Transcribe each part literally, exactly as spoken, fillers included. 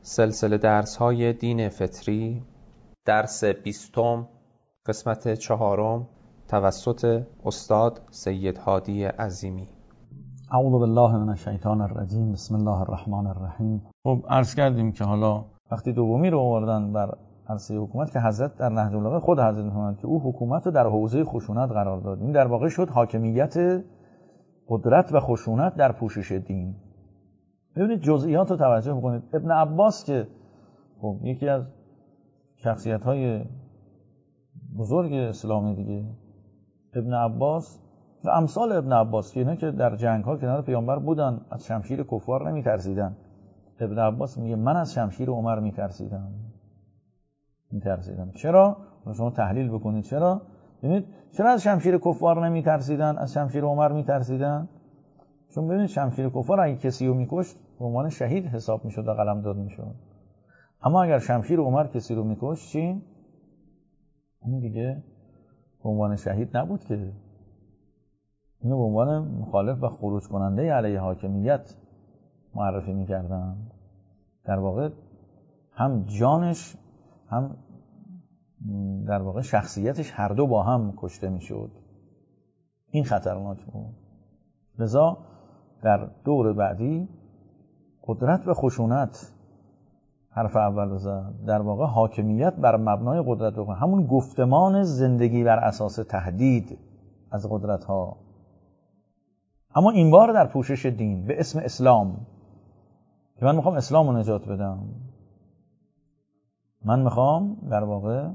سلسله درس‌های دین فطری، درس بیستم، قسمت چهارم، توسط استاد سید هادی عظیمی. اعوذ بالله من الشیطان الرجیم. بسم الله الرحمن الرحیم. خب عرض کردیم که حالا وقتی دومی رو آوردن بر عرصه حکومت که حضرت در نهج البلاغه خود حضرت می‌فرمایند که او حکومت رو در حوزه خشونت قرار داد. این در واقع شد حاکمیت قدرت و خشونت در پوشش دین. ببینید جزئیات رو توجه بکنید. ابن عباس که خب یکی از شخصیت‌های بزرگ اسلامی دیگه، ابن عباس و امثال ابن عباس که اینا که در جنگ‌ها کنار پیامبر بودن از شمشیر کفار نمی‌ترسیدن. ابن عباس میگه من از شمشیر عمر می‌ترسیدم. می‌ترسیدم. چرا؟ شما تحلیل بکنید چرا؟ ببینید چرا از شمشیر کفار نمی‌ترسیدن، از شمشیر عمر می‌ترسیدن؟ چون ببینید شمشیر کفار اگه کسی رو می‌کشت به عنوان شهید حساب می‌شد و قلمداد می‌شد. اما اگر شمشیر عمر کسی رو می‌کشت چی؟ اون دیگه به عنوان شهید نبود که، اینو به عنوان مخالف و خروج کننده علیه حاکمیت معرفی می‌کردن. در واقع هم جانش هم در واقع شخصیتش هر دو با هم کشته می‌شد. این خطرناک بود. لذا در دور بعدی قدرت و خشونت حرف اول رو زد. در واقع حاکمیت بر مبنای قدرت و خشونت، همون گفتمان زندگی بر اساس تهدید از قدرت ها، اما این بار در پوشش دین به اسم اسلام، که من میخوام اسلام رو نجات بدم، من میخوام در واقع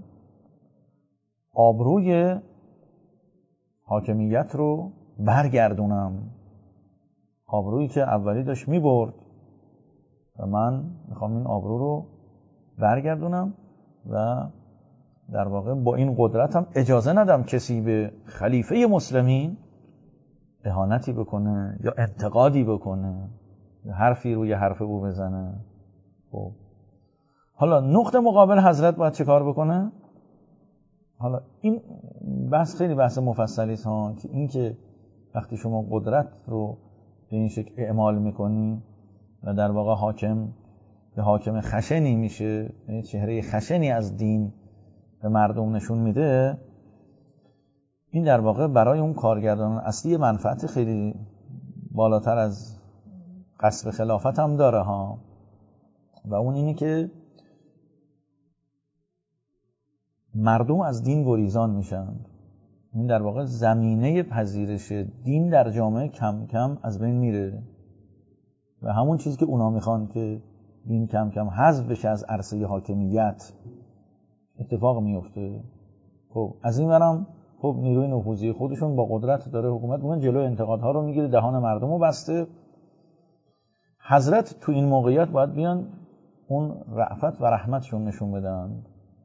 آبروی حاکمیت رو برگردونم، آبرویی که اولی داشت میبرد و من میخوام این آبرو رو برگردونم و در واقع با این قدرتم اجازه ندم کسی به خلیفه مسلمین اهانتی بکنه یا انتقادی بکنه یا حرفی روی حرف او بزنه. خب حالا نقطه مقابل حضرت باید چه کار بکنه؟ حالا این بحث خیلی بحث مفصلی است ها، که این که وقتی شما قدرت رو به این شکل اعمال میکنی و در واقع حاکم به حاکم خشنی میشه، چهره خشنی از دین به مردم نشون میده، این در واقع برای اون کارگردان اصلی منفعت خیلی بالاتر از غصب خلافت هم داره ها، و اون اینه که مردم از دین گریزان میشن. این در واقع زمینه پذیرش دین در جامعه کم کم از بین میره و همون چیزی که اونا میخوان که دین کم کم حذف بشه از عرصه حاکمیت اتفاق میفته. خب از این برم خب نیروی نفوذی خودشون با قدرت داره حکومت میگن جلوی انتقادها رو میگیره، دهان مردم رو بسته. حضرت تو این موقعیت باید بیان اون رأفت و رحمتشون نشون بدن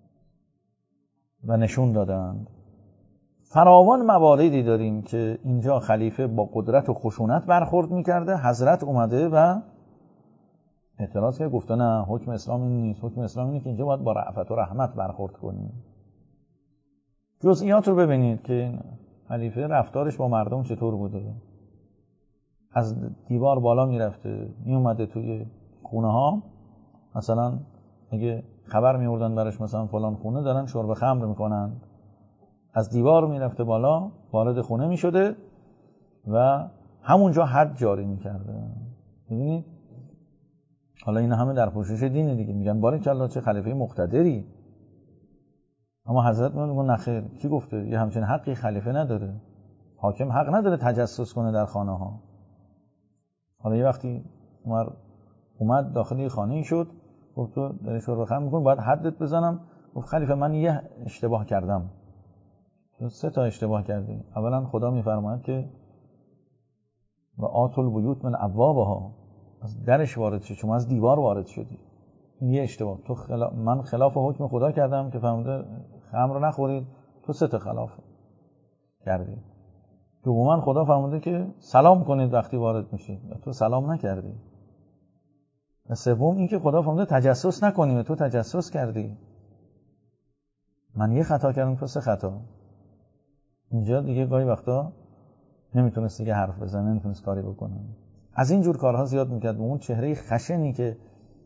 و نشون دادن. فراوان مواردی داریم که اینجا خلیفه با قدرت و خشونت برخورد میکرده، حضرت اومده و اعتراض کرد، گفته نه حکم اسلام این نیست، حکم اسلام اینه که اینجا باید با رأفت و رحمت برخورد کنیم. جزئیات رو ببینید که این خلیفه رفتارش با مردم چطور بوده. از دیوار بالا میرفته، میومده توی خونه ها، مثلا اگه خبر میوردن برش مثلا فلان خونه دارن شرب خمر میکنن، از دیوار میرفته بالا، وارد خونه میشده و همونجا حد جاری میکرده. ببینید حالا این همه در پوشش دینه دیگه، میگن بارکالله چه خلیفه مقتدری. اما حضرت میگه نخیر، کی گفته یه همچین حقی خلیفه نداره؟ حاکم حق نداره تجسس کنه در خانه ها. حالا یه وقتی عمر اومد داخل یه خانه ای شد، گفت تو داری شرب خمر میکنی، باید حدت بزنم. گفت خلیفه من یه اشتباه کردم. سه تا اشتباه کردی. اولا خدا میفرماید که و آتوا البیوت من ابوابها، از درش وارد شد، شما از دیوار وارد شدی. این یه اشتباه. تو خلا... من خلاف حکم خدا کردم که فرموده خمر رو نخورید، تو سه تا خلاف کردی. دوما خدا فرموده که سلام کنید وقتی وارد میشید، تو سلام نکردی. و سوم این که خدا فرموده تجسس نکنید، تو تجسس کردی. من یه خطا کردم، تو سه خطا. اینجا دیگه گاهی وقتا نمیتونست دیگه حرف بزنه، نمیتونست کاری بکنه. از این جور کارها زیاد میکرد. اون چهره خشنی که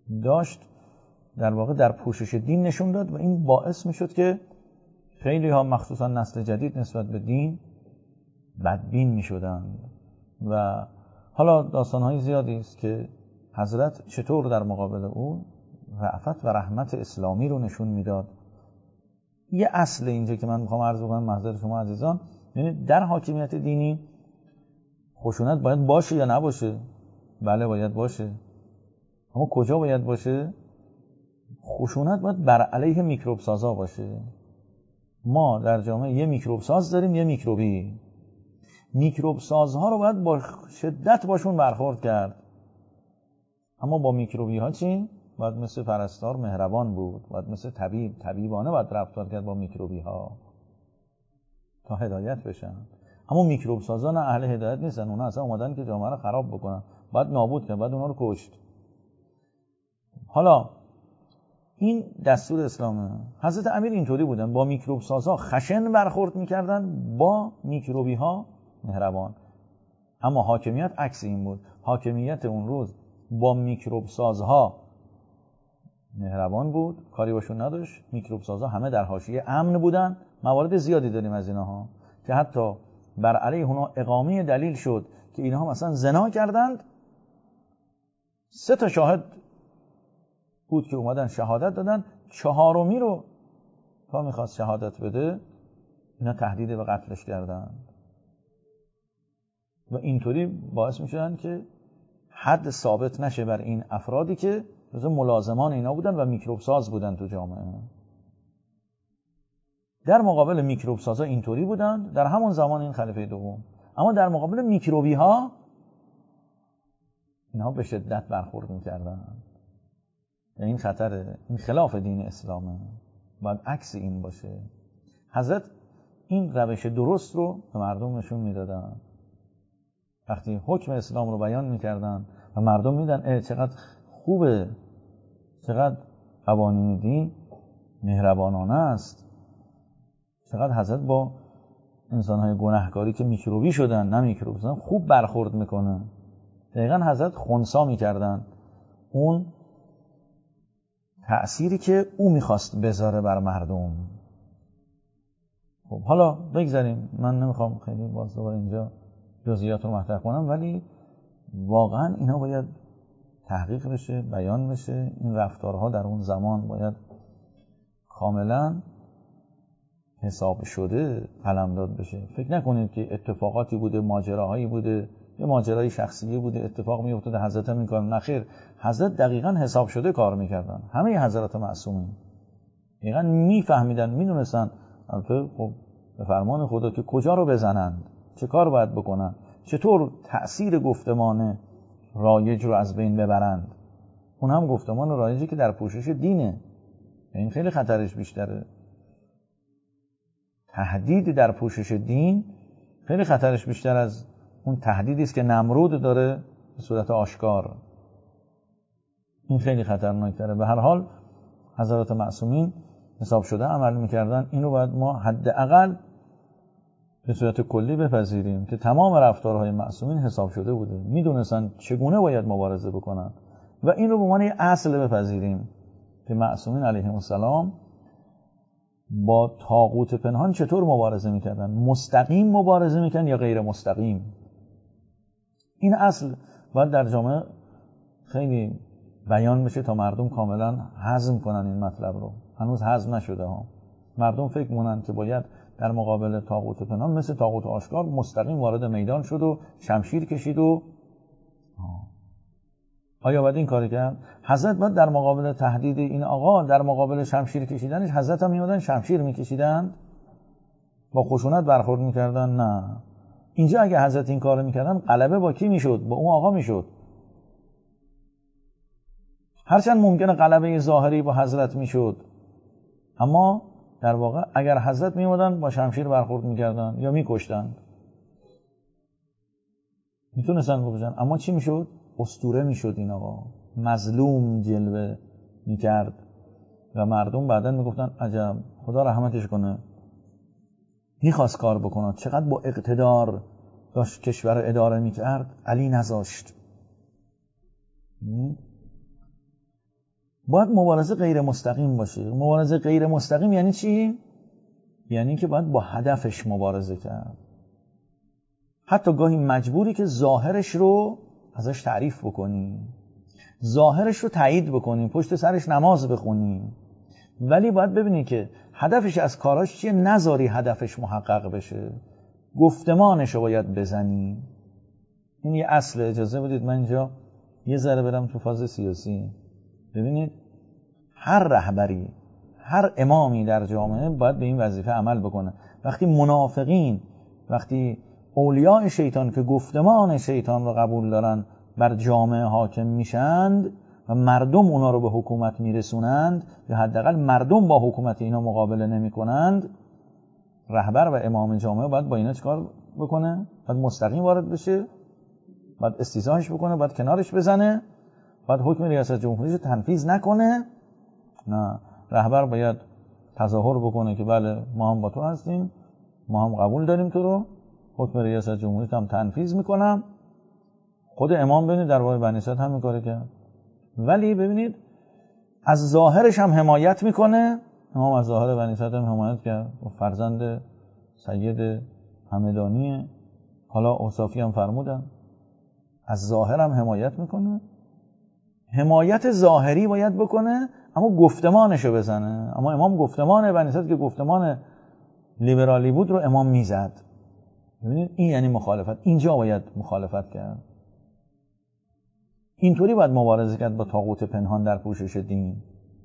داشت در واقع در پوشش دین نشون داد و این باعث میشد که خیلی ها مخصوصا نسل جدید نسبت به دین بدبین میشدند. و حالا داستان‌های زیادی است که حضرت چطور در مقابل اون رأفت و رحمت اسلامی رو نشون میداد. یه اصل اینجا که من میخوام عرض بکنم محضر شما عزیزان، یعنی در حاکمیت دینی خشونت باید باشه یا نباشه؟ بله باید باشه. اما کجا باید باشه؟ خشونت باید بر علیه میکروب سازا باشه. ما در جامعه یه میکروب ساز داریم، یه میکروبی. میکروب سازها رو باید با شدت باشون برخورد کرد. اما با میکروبی ها چی؟ باید مثل پرستار مهربان بود، باید مثل طبیب طبیبانه باید رفتار کرد با میکروبی ها تا هدایت بشن. اما میکروب سازا نه اهل هدایت نیستن، اونا اصلا اومدن که جامعه رو خراب بکنن، باید نابود کرد، باید اونا رو کشت. حالا این دستور اسلامه. حضرت امیر اینطوری بودن، با میکروب سازا خشن برخورد میکردن، با میکروبی ها مهربان. اما حاکمیت عکس این بود. حاکمیت اون روز با میکروب سازها مهربان بود، کاری باشون نداشت. میکروب سازها همه در حاشیه امن بودن. موارد زیادی داریم از اینها که حتی بر علیه اونها اقامه دلیل شد که اینها مثلا زنا کردند. سه تا شاهد بود که اومدن شهادت دادن، چهارمی رو تا میخواست شهادت بده اینا تهدید به قتلش کردن و اینطوری باعث میشدن که حد ثابت نشه بر این افرادی که جزو ملازمان اینا بودن و میکروب ساز بودن تو جامعه. در مقابل میکروب سازا اینطوری بودن در همون زمان این خلیفه دوم. اما در مقابل میکروبی ها اینها به شدت برخورد میکردن. این خطره، این خلاف دین اسلامه، باید عکس این باشه. حضرت این روش درست رو به مردم نشون میدادن. وقتی حکم اسلام رو بیان میکردن و مردم میدن اه چقدر خوبه، چقدر قوانین دین مهربانانه است، چقدر حضرت با انسانهای گناهکاری که میکروبی شدن نه میکروب شدن خوب برخورد میکنه. دقیقا حضرت خنثی میکردن اون تأثیری که او میخواست بذاره بر مردم. خب حالا بگذاریم، من نمیخوام خیلی باز دوباره اینجا جزئیات رو مطرح کنم، ولی واقعا اینا باید تحقیق بشه، بیان بشه. این رفتارها در اون زمان باید کاملا حساب شده قلمداد بشه. فکر نکنید که اتفاقاتی بوده، ماجراهایی بوده، یه ماجرای شخصی بوده، اتفاق میافتاده حضرت هم این کار. نخیر، حضرت دقیقاً حساب شده کار میکردن. همه حضرات معصومین دقیقاً میفهمیدن، میدونستن البته خب به فرمان خدا که کجا رو بزنند، چه کار باید بکنن، چطور تأثیر گفتمان رایج رو از بین ببرند. اون هم گفتمان رایجی که در پوشش دینه، این خیلی خطرش بیشتره. تهدید در پوشش دین خیلی خطرش بیشتر از اون تهدیدی است که نمرود داره به صورت آشکار. این خیلی خطرناکتره. به هر حال حضرات معصومین حساب شده عمل میکردن. اینو باید ما حداقل به صورت کلی بپذیریم که تمام رفتارهای معصومین حساب شده بوده، میدونستن چگونه باید مبارزه بکنن و این رو به عنوان اصل بپذیریم که معصومین علیهم السلام با طاغوت پنهان چطور مبارزه میکردن، مستقیم مبارزه میکردن یا غیر مستقیم. این اصل باید در جامعه خیلی بیان بشه تا مردم کاملا هضم کنن این مطلب رو. هنوز هضم نشده ها. مردم فکر مونن که باید در مقابل طاغوت پنهان مثل طاغوت آشکار مستقیم وارد میدان شد و شمشیر کشید و آیا باید این کاری کرد؟ حضرت باید در مقابل تهدید این آقا، در مقابل شمشیر کشیدنش حضرت هم میمدن شمشیر میکشیدن، با خشونت برخورد میکردن؟ نه. اینجا اگه حضرت این کارو میکردن غلبه با کی میشد؟ با اون آقا میشد. هرچند ممکنه غلبه ظاهری با حضرت میشد، اما در واقع اگر حضرت میمدن با شمشیر برخورد میکردن یا میکشتن، میتونستن بکشن. اما چی میشد؟ اسطوره میشد این آقا، مظلوم جلوه میکرد و مردم بعدن میگفتن عجب خدا رحمتش کنه، میخواست کار بکنه، چقدر با اقتدار داشت کشور اداره میکرد، علی نذاشت. باید مبارزه غیر مستقیم باشه. مبارزه غیر مستقیم یعنی چی؟ یعنی که باید با هدفش مبارزه کرد. حتی گاهی مجبوری که ظاهرش رو ازش تعریف بکنی، ظاهرش رو تایید بکنی، پشت سرش نماز بخونی، ولی باید ببینی که هدفش از کاراش چیه، نذاری هدفش محقق بشه. گفتمانش رو باید بزنی. این یه اصل. اجازه بدید من اینجا یه ذره برم تو فاز سیاسی. ببینید هر رهبری، هر امامی در جامعه باید به این وظیفه عمل بکنه. وقتی منافقین، وقتی اولیاء شیطان که گفتمان شیطان رو قبول دارن بر جامعه حاکم میشند و مردم اونا رو به حکومت میرسونند یا حداقل مردم با حکومت اینا مقابله نمی کنند، رهبر و امام جامعه باید با اینا چیکار بکنه؟ باید مستقیم وارد بشه، باید استیضاحش بکنه، باید کنارش بزنه، باید حکم ریاست جمهوری رو تنفیذ نکنه. نه، رهبر باید تظاهر بکنه که بله ما هم با تو هستیم، ما هم قبول داریم تو رو، حکم ریاست جمهوری هم تنفیذ میکنم. خود امام ببینید در باب بنی اسرائیل هم میکاره کرد. ولی ببینید از ظاهرش هم حمایت میکنه. امام از ظاهر بنی اسرائیل هم حمایت کرد و فرزند سید همدانیه. حالا اوصافی هم فرمودن از ظاهر هم حمایت میکنه. حمایت ظاهری باید بکنه اما گفتمانشو بزنه. اما امام گفتمان بنی اسرائیل که گفتمان لیبرالی بود رو امام میزد. ببینید این یعنی مخالفت. اینجا باید مخالفت کرد. اینطوری باید مبارزه کرد با طاغوت پنهان در پوشش دین.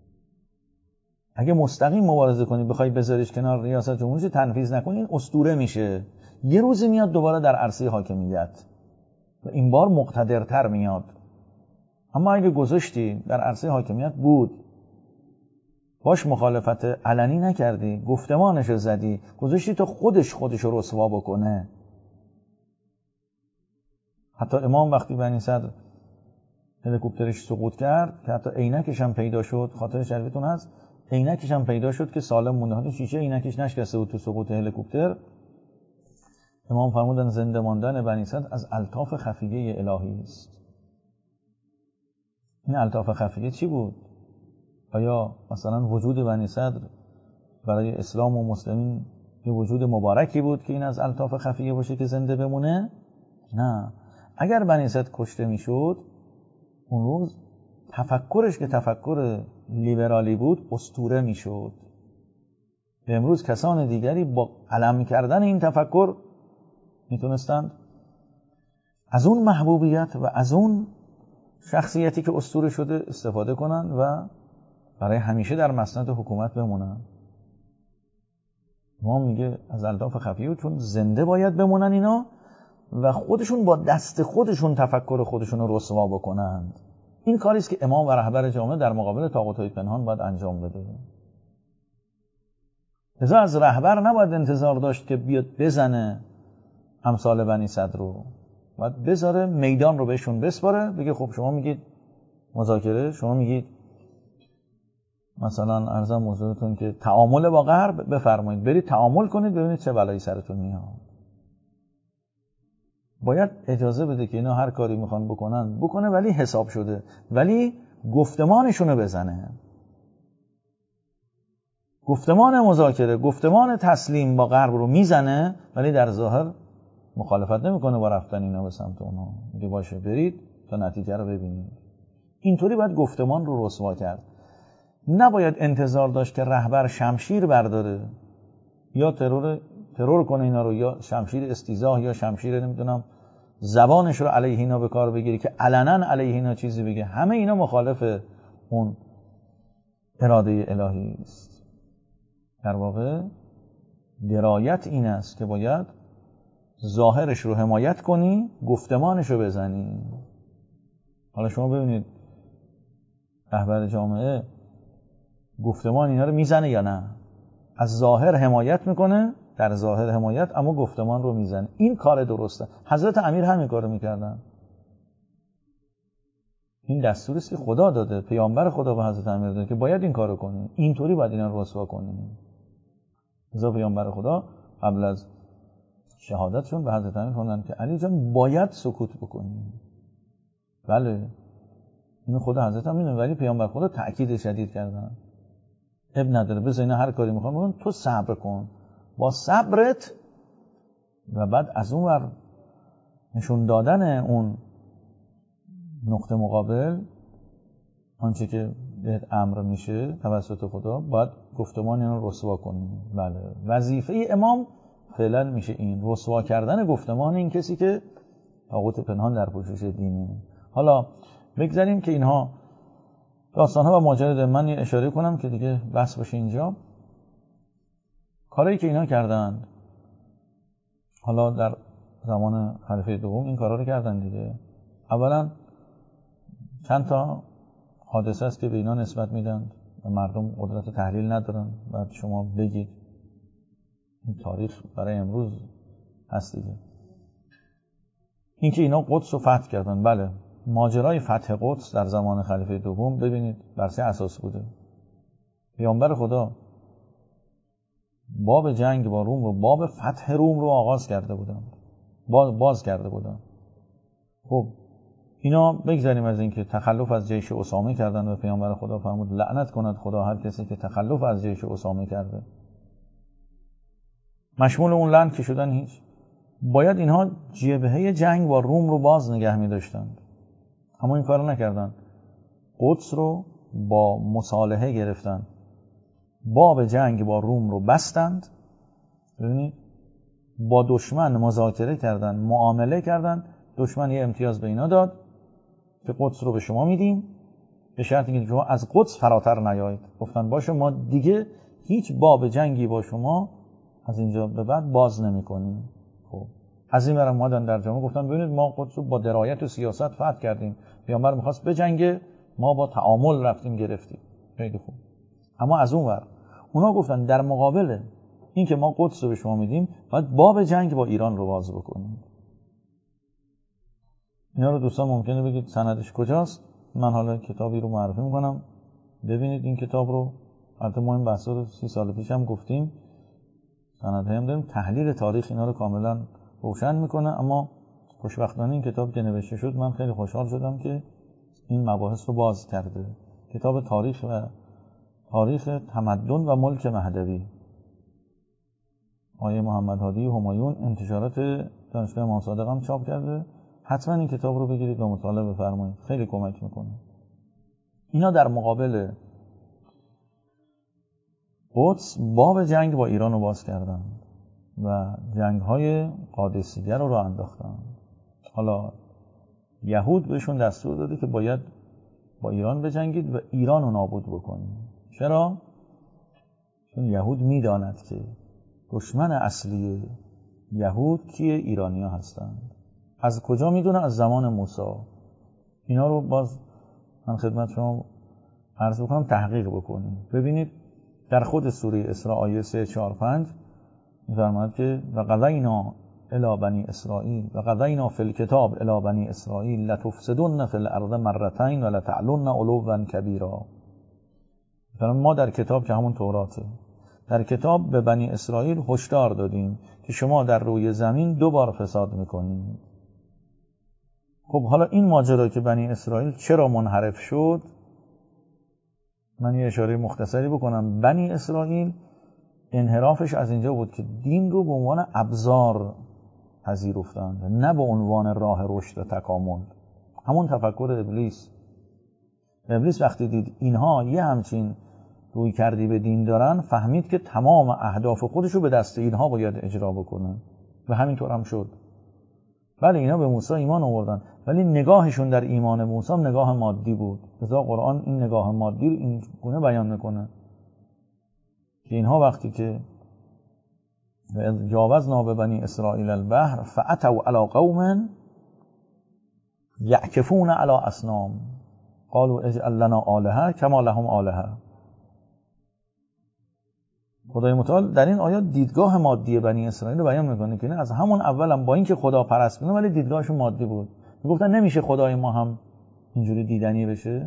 اگه مستقیم مبارزه کنی بخوای بذاریش کنار، ریاست جمهوری تنفیذ نکنی، این اسطوره میشه. یه روزی میاد دوباره در عرصه حاکمیت و این بار مقتدرتر میاد. اما اگه گذاشتی در عرصه حاکمیت بود، باش مخالفت علنی نکردی، گفتمانشو زدی، گذاشتی تا خودش خودشو رسوا بکنه. حتی امام وقتی بنی صدر هلیکوپترش سقوط کرد که حتی عینکش هم پیدا شد، خاطر شریفتون هست، عینکش هم پیدا شد که سالم مونده، حتی شیشه عینکش نشکسته بود تو سقوط هلیکوپتر. امام فرمودن زنده ماندن بنی صدر از الطاف خفیه الهی است. این الطاف خفیه چی بود؟ آیا مثلا وجود بنی صدر برای اسلام و مسلمین یه وجود مبارکی بود که این از الطاف خفیه باشه که زنده بمونه؟ نه. اگر بنی صدر کشته میشد اون روز تفکرش که تفکر لیبرالی بود اسطوره میشد. به امروز کسان دیگری با علم کردن این تفکر میتونستند از اون محبوبیت و از اون شخصیتی که اسطوره شده استفاده کنند و برای همیشه در مسند حکومت بمونن. ما میگه از الطاف خفیه چون زنده باید بمونن اینا و خودشون با دست خودشون تفکر خودشون رو رسوا بکنند. این کاری است که امام و رهبر جامعه در مقابل طاغوت‌های پنهان باید انجام بده. لذا از رهبر نباید انتظار داشت که بیاد بزنه امثال بنی صدر رو. باید بذاره میدان رو بهشون بسپاره، بگه خب شما میگید مذاکره، شما میگید مثلا عرضم موضوعتون که تعامل با غرب، بفرمایید برید تعامل کنید ببینید چه بلایی سرتون میاد. باید اجازه بده که اینا هر کاری میخوان بکنن بکنه، ولی حساب شده، ولی گفتمانشونو بزنه. گفتمان مذاکره، گفتمان تسلیم با غرب رو میزنه، ولی در ظاهر مخالفت نمیکنه با رفتن اینا به سمت اونا. میگه باشه برید تا نتیجه رو ببینید. اینطوری باید گفتمان رو رسوا کرد. نباید انتظار داشت که رهبر شمشیر برداره یا ترور ترور کنه اینا رو، یا شمشیر استیزاه یا شمشیر نمیدونم زبانش رو علیه اینا به کار بگیری که علنا علیه اینا چیزی بگه. همه اینا مخالف اون اراده الهی است. در واقع درایت این است که باید ظاهرش رو حمایت کنی، گفتمانش رو بزنی. حالا شما ببینید رهبر جامعه گفتمان اینا رو میزنه یا نه؟ از ظاهر حمایت میکنه، در ظاهر حمایت، اما گفتمان رو میزنه. این کار درسته. حضرت امیر همین کارو میکردن. این دستوری است که خدا داده، پیامبر خدا به حضرت امیر داده که باید این کارو کنی. اینطوری باید اینا رو رسوا کنی. لذا پیامبر خدا قبل از شهادتشون به حضرت امیر فرمودن که علی جان باید سکوت بکنی. بله اینو خود حضرت هم میدونه، ولی پیامبر خدا تأکید شدید کردن اب نداره، بذار اینا هر کاری میخوان بکن، تو صبر کن با صبرت. و بعد از اون ور نشون دادن اون نقطه مقابل، آنچه که بهت امر میشه توسط خدا، باید گفتمان اینو رو رسوا کنی. بله، وظیفه امام فعلا میشه این رسوا کردن گفتمان این کسی که طاغوت پنهان در پوشش دینه. حالا بگذاریم که اینها داستانها و ماجرا داره. من یه اشاره کنم که دیگه بس باشه اینجا. کارهایی که اینا کردند، حالا در زمان خلیفه دوم این کارا رو کردن دیگه. اولا چند تا حادثه است که به اینا نسبت میدن و مردم قدرت تحلیل ندارن. بعد شما بگید این تاریخ برای امروز هست دیگه. این که اینا قدس رو فتح کردن، بله، ماجرای فتح قدس در زمان خلیفه دوم ببینید بر چه اساس بوده. پیامبر خدا باب جنگ با روم و باب فتح روم رو آغاز کرده بودن، باز کرده بودن. خب اینا بگذاریم از این که تخلف از جیش اسامه کردن و پیامبر خدا فرمود لعنت کند خدا هر کسی که تخلف از جیش اسامه کرده. مشمول اون لعن که شدن هیچ. باید اینها جبهه جنگ با روم رو باز نگه می داشتند، اما این کار نکردن. قدس رو با مصالحه گرفتن، باب جنگ با روم رو بستند. ببینید با دشمن مذاکره کردن، معامله کردن. دشمن یه امتیاز به اینا داد که قدس رو به شما میدیم به شرطی که شما از قدس فراتر نیایید. گفتن باشه ما دیگه هیچ باب جنگی با شما از اینجا به بعد باز نمی‌کنیم. خب از این برم اومدن در جامعه گفتن ببینید ما قدس رو با درایت و سیاست فتح کردیم، پیامبر می‌خواست بجنگه، ما با تعامل رفتیم گرفتیم. خیلی خوب. اما از اون ور اونا گفتن در مقابل این که ما قدس رو به شما میدیم باید باب جنگ با ایران رو باز بکنیم. اینا رو دوستان ممکنه بگید سندش کجاست. من حالا کتابی رو معرفی میکنم، ببینید این کتاب رو. البته ما این بحثا رو سی سال پیش هم گفتیم، سندهایی هم داریم، تحلیل تاریخ اینا رو کاملا روشن میکنه. اما خوشبختانه این کتاب که نوشته شد من خیلی خوشحال شدم که این مباحث رو باز کرده. کتاب تاریخ و تاریخ تمدن و ملک مهدوی، آیه محمد هادی همایون، انتشارات دانشگاه امام صادق هم چاپ کرده. حتما این کتاب رو بگیرید و مطالعه بفرمایید، خیلی کمک میکنه. اینا در مقابل قدس باب جنگ با ایران رو باز کردن و جنگ‌های قادسیه رو راه انداختن. حالا یهود بهشون دستور داده که باید با ایران بجنگید و ایران رو نابود بکنید. چرا؟ چون یهود میداند که دشمن اصلی یهود کیه؟ ایرانی‌ها هستند. از کجا میدونه؟ از زمان موسی. اینا رو باز من خدمت شما عرض بکنم تحقیق بکنید. ببینید در خود سوره اسراء آیه سه چهار پنج می‌فرماید که و قضینا الی بنی اسرائیل و قضینا فی الکتاب الی بنی اسرائیل لتفسدن فی الارض مرتین و لتعلن علوا کبیرا. ما در کتاب که همون توراته، در کتاب به بنی اسرائیل هشدار دادیم که شما در روی زمین دو بار فساد میکنید. خب حالا این ماجرا که بنی اسرائیل چرا منحرف شد، من یه اشاره مختصری بکنم. بنی اسرائیل انحرافش از اینجا بود که دین رو به عنوان ابزار پذیرفتند، نه به عنوان راه رشد و تکامل. همون تفکر ابلیس. ابلیس وقتی دید اینها یه همچین روی کردی به دین دارن، فهمید که تمام اهداف خودش رو به دست اینها باید اجرا بکنن و همینطور هم شد. بله اینا به موسی ایمان آوردن، ولی نگاهشون در ایمان موسی هم نگاه مادی بود. لذا قرآن این نگاه مادی رو این گونه بیان میکنه که اینها وقتی که جاوزنا به بنی اسرائیل البحر فاتوا علی قوم یعکفون علی اصنام قالوا اجعل لنا آلهه کما لهم آلهه. خدای متعال در این آیات دیدگاه مادی بنی اسرائیل رو بیان میکنه که از همون اولم با اینکه خدا پرست بودن ولی دیدگاهشون مادی بود. میگفتن نمیشه خدای ما هم اینجوری دیدنی بشه.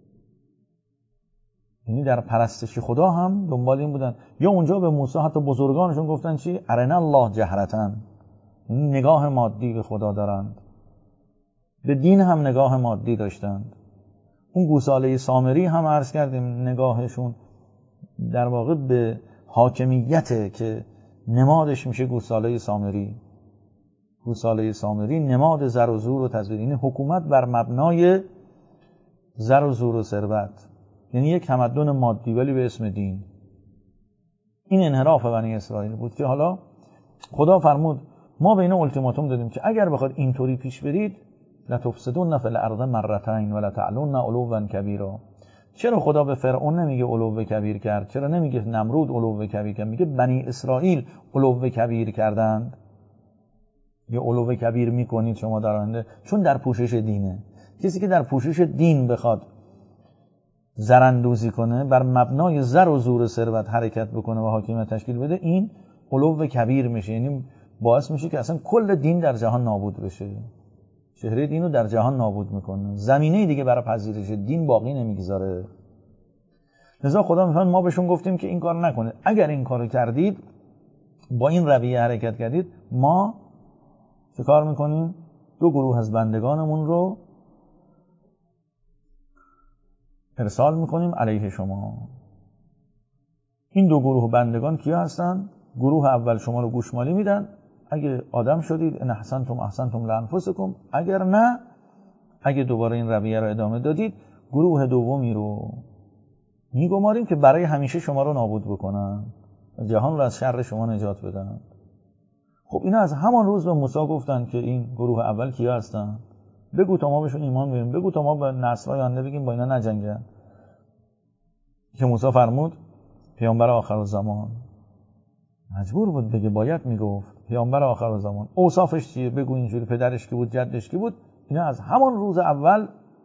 یعنی در پرستش خدا هم دنبال این بودن. یا اونجا به موسی حتی بزرگانشون گفتن چی؟ ارنا الله جهرتن. یعنی نگاه مادی به خدا دارند. به دین هم نگاه مادی داشتند. اون گوساله سامری هم عرض کردیم نگاهشون در واقع به حاکمیته که نمادش میشه گوساله سامری. گوساله سامری نماد زر و زور و تزویر، یعنی حکومت بر مبنای زر و زور و ثروت، یعنی یک تمدن مادی ولی به اسم دین. این انحراف بنی اسرائیل بود که حالا خدا فرمود ما به اینا التیماتوم دادیم که اگر بخواد اینطوری پیش برید لتفسدون فی الارض مرتين ولتعلن علوا کبیرا. چرا خدا به فرعون نمیگه علو کبیر کرد؟ چرا نمیگه نمرود علو کبیر کرد؟ میگه بنی اسرائیل علو کبیر کردند. یه علو کبیر میکنید شما در آینده، چون در پوشش دینه. کسی که در پوشش دین بخواد زراندوزی کنه، بر مبنای زر و زور و ثروت حرکت بکنه و حاکمیت تشکیل بده، این علو کبیر میشه، یعنی باعث میشه که اصلا کل دین در جهان نابود بشه. چهره دین رو در جهان نابود میکنه، زمینه دیگه برای پذیرش دین باقی نمیگذاره. لذا خدا میفرماید ما بهشون گفتیم که این کار نکنید. اگر این کارو کردید، با این رویه حرکت کردید، ما چه کار میکنیم؟ دو گروه از بندگانمون رو ارسال میکنیم علیه شما. این دو گروه بندگان کیا هستن؟ گروه اول شما رو گوشمالی میدن، اگه آدم شدید ان احسنتم احسنتم لانفسکم، اگر نه، اگه دوباره این رویه رو ادامه دادید، گروه دومی رو میگماریم که برای همیشه شما رو نابود بکنن، جهان رو از شر شما نجات بدن. خب اینا از همان روز به موسی گفتن که این گروه اول کیا هستن؟ بگو تا ما بهشون ایمان بیاریم، بگو تا ما به نسل‌های آینده بگیم با اینا نجنگن. که موسی فرمود پیامبر آخرالزمان مجبور بود بگه، باید میگفت پیامبر آخرالزمان اوصافش چیه، بگو اینجوری پدرش کی بود، جدش کی بود. اینا از همان روز اول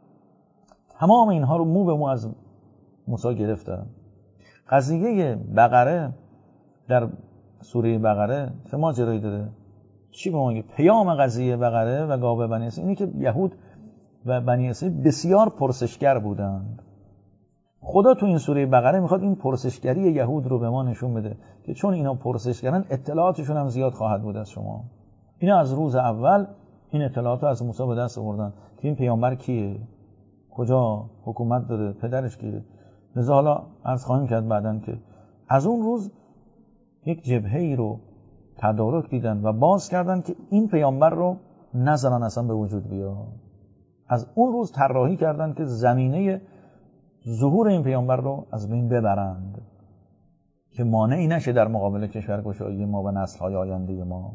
تمام اینها رو مو به مو از موسی گرفتن. قضیه بقره در سوره بقره چه ماجرایی داره؟ چی به ما میگه؟ پیام قضیه بقره و گاو بنی اسرائیل اینه که یهود و بنی اسرائیل بسیار پرسشگر بودند. خدا تو این سوره بقره میخواد این پرسشگری یهود رو به ما نشون بده که چون اینا پرسشگرن اطلاعاتشون هم زیاد خواهد بود از شما. اینا از روز اول این اطلاعات رو از موسی به دست آوردن که این پیامبر کیه، کجا حکومت داره، پدرش کیه. لذا حالا عرض خواهیم کرد بعدن که از اون روز یک جبهه‌ای رو تدارک دیدن و باز کردن که این پیامبر رو نذارن اصلا به وجود بیاد. از اون روز طراحی کردن که زمینه ظهور این پیامبر رو از بین ببرند که مانعی نشه در مقابل کشورگشایی ما و نسل‌های آینده ما.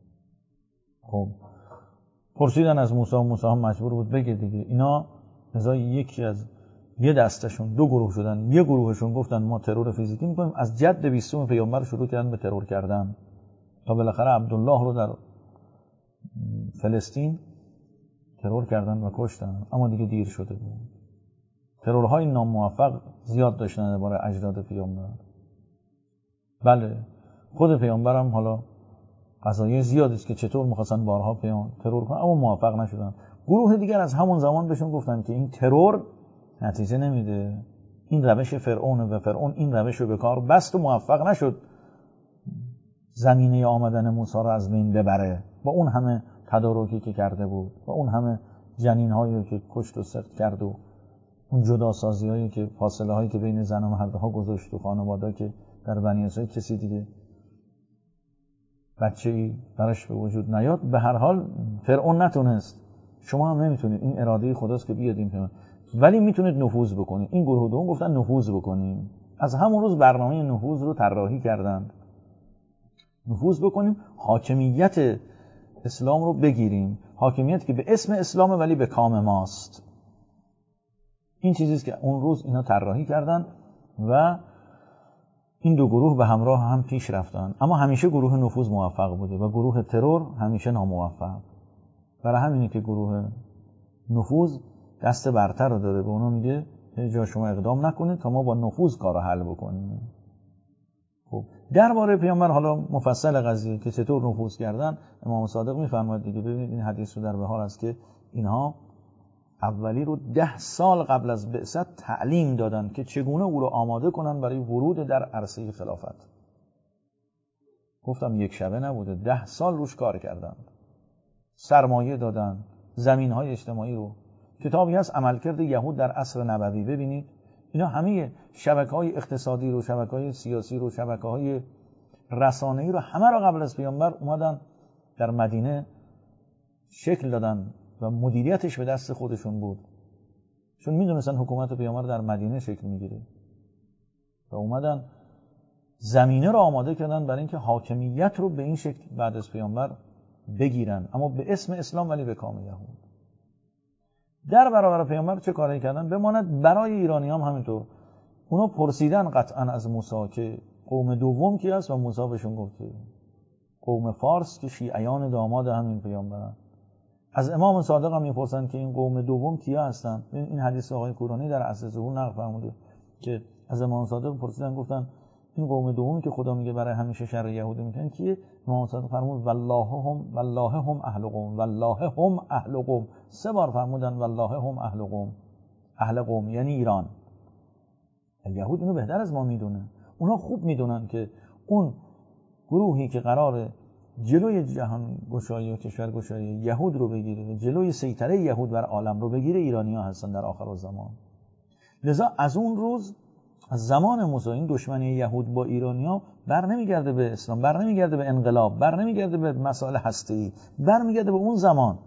خب پرسیدن از موسی و موسی هم مجبور بود بگه دیگه. اینا ازای یکی از یه دستشون دو گروه شدن. یه گروهشون گفتن ما ترور فیزیکی میکنیم، از جد بیستم پیامبر شروع کردن به ترور کردن تا بالاخره عبدالله رو در فلسطین ترور کردن و کشتن، اما دیگه دیر شده بود. ترورهای ناموفق زیاد داشتن درباره اجداد پیامبر. بله خود پیامبر هم حالا قضایای زیادی است که چطور می‌خواستن بارها پیام ترور کنن اما موفق نشدن. گروه دیگر از همون زمان بهشون گفتن که این ترور نتیجه نمیده، این روش فرعون و فرعون این روش رو به کار بست و موفق نشد زمینه آمدن موسی رو از بین ببره با اون همه تدارکی که کرده بود و اون همه جنین‌هایی که کشت و سفت کرد و اون جداسازی‌هایی که فاصله هایی که بین زن و مردها گذاشت و خانواده‌ها که در بنی اسرائیل کسی دیگه بچه‌ای براش به وجود نیاد. به هر حال فرعون نتونست، شما هم نمیتونید، این اراده خداست که بیاد این پیام، ولی میتونید نفوذ بکنید. این گروه دوم گفتن نفوذ بکنیم. از همون روز برنامه نفوذ رو طراحی کردند. نفوذ بکنیم، حاکمیت اسلام رو بگیریم، حاکمیت که به اسم اسلامه ولی به کام ماست. این چیزیست که اون روز اینا طراحی کردن و این دو گروه به همراه هم پیش رفتن. اما همیشه گروه نفوذ موفق بوده و گروه ترور همیشه ناموفق. برای همینه که گروه نفوذ دست برتر رو داره، به اونا میگه جا شما اقدام نکنید تا ما با نفوذ کارو حل بکنیم. خب درباره پیامبر حالا مفصل قضیه که چطور نفوذ کردن امام صادق میفرماید دیگه. ببینید این حدیث رو در بهار است که اینها اولی رو ده سال قبل از بعثت تعلیم دادن که چگونه او رو آماده کنن برای ورود در عرصه خلافت. گفتم یک شبه نبوده، ده سال روش کار کردن، سرمایه دادن، زمین‌های اجتماعی رو کتابی هست عملکرد یهود در عصر نبوی. ببینید اینا همه شبکه‌های اقتصادی رو، شبکه‌های سیاسی رو، شبکه‌های رسانه‌ای رو همه رو قبل از پیامبر اومدن در مدینه شکل دادن و مدیریتش به دست خودشون بود، چون میدونستن حکومت پیامبر در مدینه شکل میگیره و اومدن زمینه رو آماده کردن برای اینکه حاکمیت رو به این شکل بعد از پیامبر بگیرن، اما به اسم اسلام ولی به کام یهود. در برابر پیامبر چه کاری کردن؟ بماند برای ایرانیام همینطور. اونا پرسیدن قطعا از موسی که قوم دوم کی است و موسی بهشون گفت که قوم فارس که شیعیان داماد همین پیامبرن. از امام صادق هم میپرسن که این قوم دوم کیا هستن. این حدیث آقای کورانی در اصل ظهور نقل فرموده که از امام صادق پرسیدن گفتن این قوم دومی که خدا میگه برای همیشه شر یهود میکنن کیه؟ امام صادق فرمود والله هم والله هم اهل قوم والله هم اهل قوم. سه بار فرمودن والله هم اهل قوم. اهل قوم یعنی ایران. یهود اینو بهتر از ما میدونه. اونا خوب میدونن که اون گروهی که قراره جلوی جهان گشایی و کشور گشایی یهود رو بگیره و جلوی سیطره یهود بر عالم رو بگیره ایرانی‌ها هستن در آخر الزمان. لذا از اون روز، از زمان موسی، این دشمنی یهود با ایرانی‌ها بر نمیگرده به اسلام، بر نمیگرده به انقلاب، بر نمیگرده به مسائل هسته‌ای، بر میگرده به اون زمان.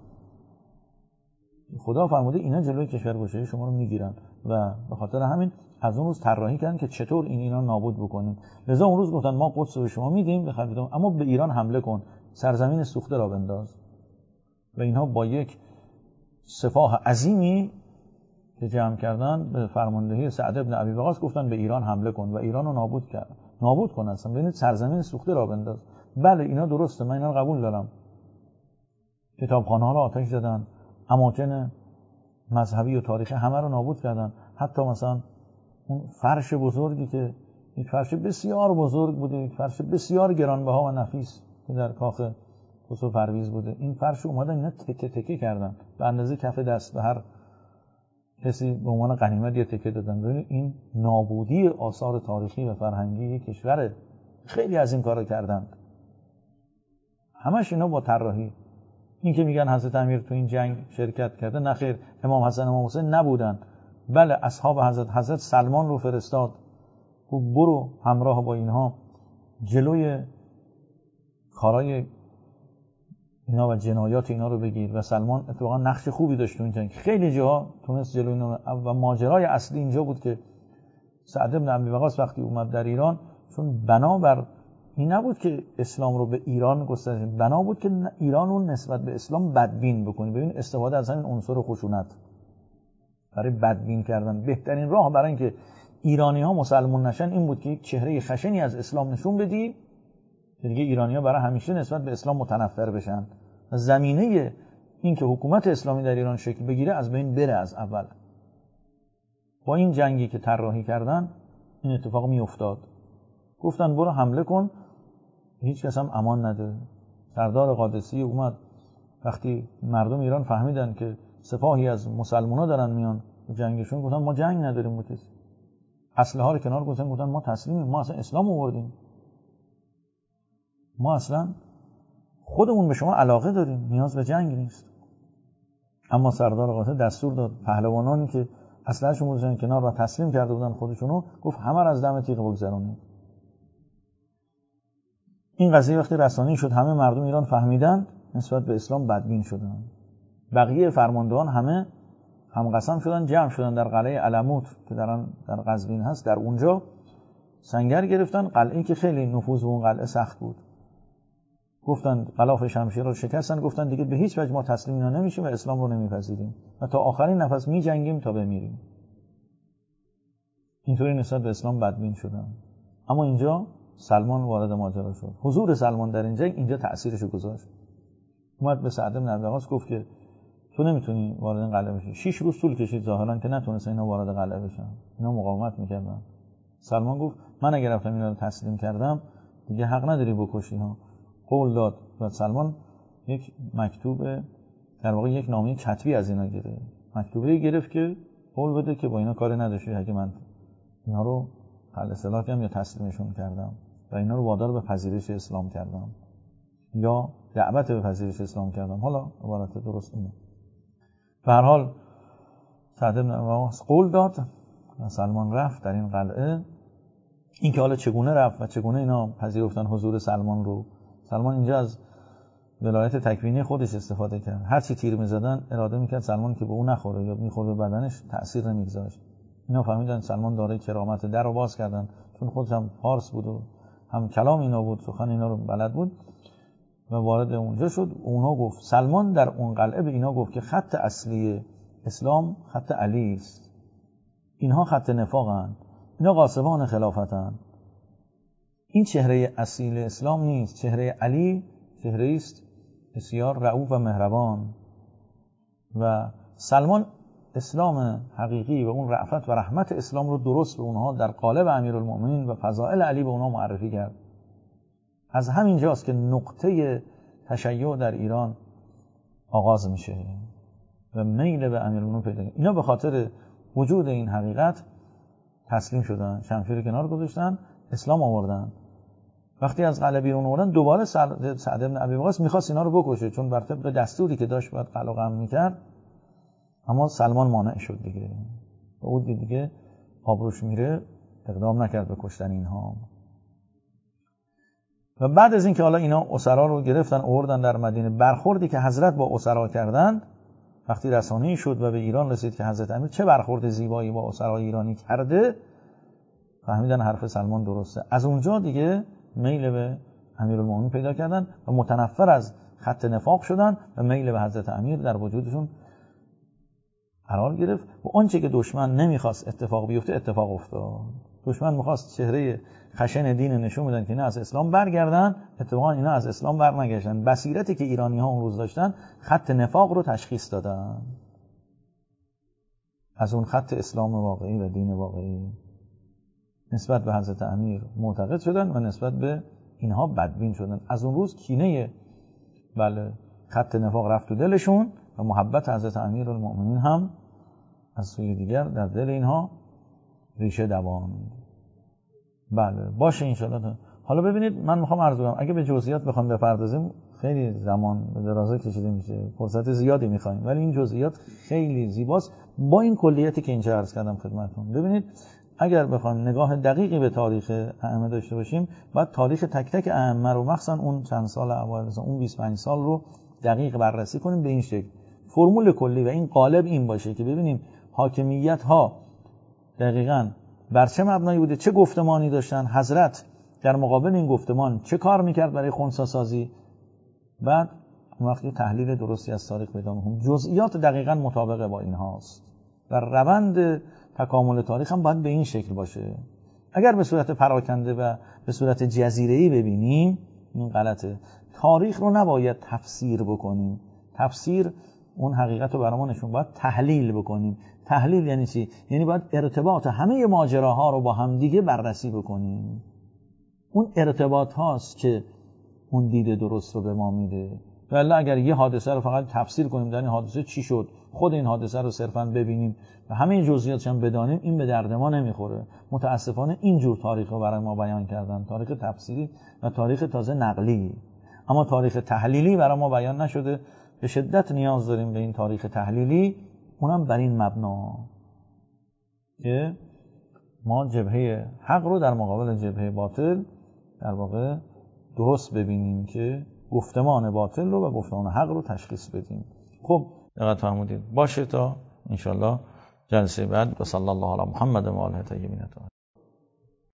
خدا فرموده اینا جلوی کشور گشایی شما رو میگیرن و به خاطر همین از اون روز طراحی کردن که چطور این اینا نابود بکنیم. لذا اون روز گفتن ما قدس رو به شما میدیم بخرید، اما به ایران حمله کن، سرزمین سوخته را بنداز. و اینها با یک سپاه عظیمی که جمع کردن به فرماندهی سعد بن ابی وقاص گفتن به ایران حمله کن و ایران رو نابود کرد. نابود کن اصلا، ببینید سرزمین سوخته را بنداز. بله اینا درسته، من اینا رو قبول دارم. کتابخانه‌ها رو آتش زدن، اماکن مذهبی و تاریخی همه رو نابود کردن. حتی مثلا اون فرش بزرگی که یک فرش بسیار بزرگ بوده، یک فرش بسیار گرانبها و نفیس که در کاخ خسرو پرویز بوده، این فرش اومدن اینا تکه تکه کردن به اندازه کف دست، به هر کسی به عنوان غنیمت یه تکه دادن. ببین این نابودی آثار تاریخی و فرهنگی کشور، خیلی از این کارو کردن. همش اینا با طراحی. این که میگن حضرت امیر تو این جنگ شرکت کرده، نه خیر، امام حسن امام حسین نبودن. بله اصحاب حضرت حضرت سلمان رو فرستاد و برو همراه با اینها جلوی کارای اینا و جنایات اینا رو بگیر. و سلمان اتفاقا نقش خوبی داشت تو این جنگ، خیلی جاها تونست جلوی اینا. و ماجرای اصلی اینجا بود که سعد بن ابی وقاص وقتی اومد در ایران، چون بنابر این نبود که اسلام رو به ایران گسترش، بنا بود که ایران رو نسبت به اسلام بدبین بکنه. ببین استفاده از همین عنصر خشونت برای بدبین کردن. بهترین راه برای اینکه ایرانی‌ها مسلمان نشن این بود که یک چهره خشنی از اسلام نشون بدی که دیگه ایرانی‌ها برای همیشه نسبت به اسلام متنفر بشن و زمینه این که حکومت اسلامی در ایران شکل بگیره از بین بره از اول. با این جنگی که طراحی کردن این اتفاق میافتاد. گفتن برو حمله کن، هیچ کس هم امان نده. سردار قادسی اومد وقتی مردم ایران فهمیدن که سپاهی از مسلمان‌ها دارن میان جنگشون، گفتن ما جنگ نداریم با کسی. اسلحه رو کنار گذاشتن، گفتن ما تسلیمیم، ما اصلا اسلام آوردیم، ما اصلا خودمون به شما علاقه داریم، نیاز به جنگ نیست. اما سردار قادسی دستور داد پهلوانانی که اسلحه‌شون گذاشتن کنار و تسلیم کرده بودن خودشونو، گفت همه رو از دم تیغ بگذرونید. این قضیه وقتی رسانه‌ای شد همه مردم ایران فهمیدن، نسبت به اسلام بدبین شدن. بقیه فرماندهان همه هم قسم شدن، جمع شدن در قلعه علموت که در در قزوین هست، در اونجا سنگر گرفتن. قلعه‌ای که خیلی نفوذ اون قلعه سخت بود، گفتن غلاف شمشیر رو شکستن، گفتن دیگه به هیچ وجه ما تسلیم اینا نمیشیم و اسلام رو نمیپذیریم و تا آخرین نفس میجنگیم تا بمیریم. اینطوری نسبت به اسلام بدبین شدن. اما اینجا سلمان وارد ماجرا شد. حضور سلمان در این جنگ اینجا تأثیرشو گذاشت. اومد به سعد بن ابی وقاص گفت که تو نمیتونی وارد این قلعه بشی. شش روز طول کشید ظاهرا که نتونستن اینا وارد قلعه بشن. اینا مقاومت میکردن. سلمان گفت من اگر رفتم اینا رو تسلیم کردم دیگه حق نداری بکشی ها. قول داد و سلمان یک مکتوب، در واقع یک نامه کتبی از اینا گرفت. مکتوبه گرفت که قول بده که با اینا کاری نداشتی اگه من اینا رو حل اصلاح کردم یا تسلیمشون کردم و اینا رو وادار به پذیرش اسلام کردم یا دعوت به پذیرش اسلام کردم. حالا عبارت درست اینه. به هر حال سعد بن ابی وقاص قول داد و سلمان رفت در این قلعه. این که حالا چگونه رفت و چگونه اینا پذیرفتن حضور سلمان رو، سلمان اینجا از ولایت تکوینی خودش استفاده کرد. هر چی تیر می‌زدن اراده می‌کرد سلمان که به اون نخوره یا می‌خورد به بدنش تأثیر نمی‌گذاشت. اینا فهمیدن سلمان دارای کرامت، در رو باز کردن، چون خودش هم فارس بود و هم کلام اینا بود، سخن اینا رو بلد بود و وارد اونجا شد. اونها گفت سلمان در اون قلعه به اینا گفت که خط اصلی اسلام خط علی است، اینها خط نفاقن، اینا غاصبان خلافتن، این چهره اصیل اسلام نیست، چهره علی چهره است بسیار رؤوف و مهربان. و سلمان اسلام حقیقی و اون رأفت و رحمت اسلام رو درست به اونها در قالب امیرالمؤمنین و فضائل علی به اونها معرفی کرد. از همین جاست که نقطه تشیع در ایران آغاز میشه و میل به امیرالمؤمنین پیدا کرد. اینا به خاطر وجود این حقیقت تسلیم شدن، شمشیر کنار گذاشتن، اسلام آوردن. وقتی از قلعه بیرون آوردن دوباره سعد بن ابی وقاص میخواست اینا رو بکشه، چون بر طبق دستوری که داشت باید قلعه قم میکرد، اما سلمان مانع شد دیگه. و او دیگه آبروش میره، اقدام نکرد به کشتن اینها. و بعد از اینکه حالا اینا اسرا رو گرفتن آوردن در مدینه، برخوردی که حضرت با اسرا کردند وقتی رسانه‌ای شد و به ایران رسید که حضرت امیر چه برخورد زیبایی با اسرای ایرانی کرده، فهمیدن حرف سلمان درسته. از اونجا دیگه میل به امیرالمؤمنین پیدا کردن و متنفر از خط نفاق شدن و میل به حضرت امیر در وجودشون قرار گرفت. و آنچه که دشمن نمیخواست اتفاق بیفته اتفاق افتاد. دشمن میخواست چهره خشن دین نشون بدن که اینا از اسلام برگردن، اتفاقا اینا از اسلام برنگشتن. بصیرتی که ایرانی ها اون روز داشتن خط نفاق رو تشخیص دادن از اون خط اسلام واقعی و دین واقعی. نسبت به حضرت امیر معتقد شدن و نسبت به اینها بدبین شدن. از اون روز کینه بله خط نفاق رفت تو دلشون و محبت حضرت امیرالمؤمنین هم از سوی دیگر در دل اینها ریشه دواند. بله باشه انشاءالله. حالا ببینید من میخوام عرض کنم اگه به جزئیات بخوام بپردازیم خیلی زمان به درازا کشیده میشه، فرصت زیادی میخوایم، ولی این جزئیات خیلی زیباست با این کلیتی که اینجا عرض کردم خدمتتون. ببینید اگر بخوایم نگاه دقیقی به تاریخ ائمه داشته باشیم، باید تاریخ تک تک ائمه رو مخصوصا اون چند سال اول، مثلا اون بیست و پنج سال رو دقیق بررسی کنیم به این شکل. فرمول کلی و این قالب این باشه که ببینیم حاکمیت ها دقیقاً بر چه مبنایی بوده، چه گفتمانی داشتن، حضرت در مقابل این گفتمان چه کار میکرد برای خنثی سازی. بعد وقتی تحلیل درستی از تاریخ پیدا می‌کنیم، جزئیات دقیقاً مطابق با این هاست و روند تکامل تاریخ هم باید به این شکل باشه. اگر به صورت پراکنده و به صورت جزیره‌ای ببینیم این غلطه. تاریخ رو نباید تفسیر بکنیم. تفسیر اون حقیقت رو برامون نشون، باید تحلیل بکنیم. تحلیل یعنی چی؟ یعنی باید ارتباط همه ماجراها رو با هم دیگه بررسی بکنیم. اون ارتباط هاست که اون دید درست رو به ما میده. ولی اگر یه حادثه رو فقط تفسیر کنیم در این حادثه چی شد، خود این حادثه رو صرفاً ببینیم و همه این جزئیاتش هم بدانیم، این به درد ما نمیخوره. متاسفانه اینجور تاریخ رو برای ما بیان کردن، تاریخ تفسیری و تاریخ تازه نقلی. اما تاریخ تحلیلی برای ما بیان نشده. به شدت نیاز داریم به این تاریخ تحلیلی، اونم بر این مبنا که ما جبهه حق رو در مقابل جبهه باطل در واقع درست ببینیم، که گفتمان باطل رو و گفتمان حق رو تشخیص بدیم. خب دقت فرمودید. باشه تا انشالله جلسه بعد. و صلی الله علی محمد و آله الطیبین الطاهرین.